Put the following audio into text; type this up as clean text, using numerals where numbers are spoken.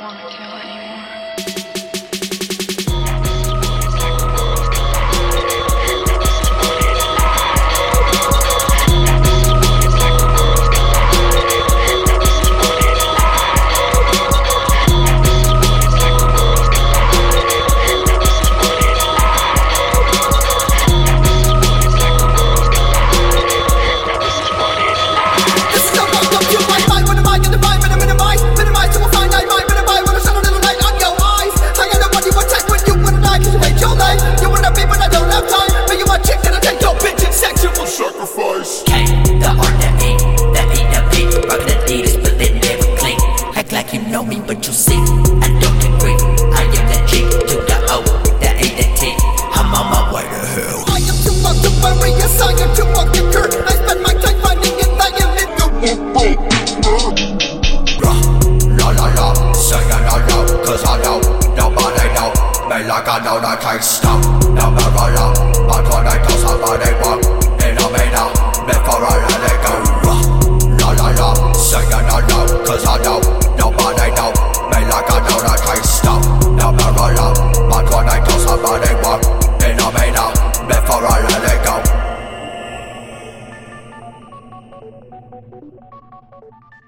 wanna kill anymore. But you see, I don't agree. I am that G to the O, that A, that T. I'm on my way to hell. I am too much to worry, yes, I am too much to cure. I spend my time finding it, I am in the La la la, sing it aloud, cause I know nobody know me like I know they can't stop. No matter what, my tornado somebody walk into me now before I let it go. La la la, sing it aloud, cause I know nobody know me like I know they can't stop. No matter what, my tornado somebody walk into me now before I let it go.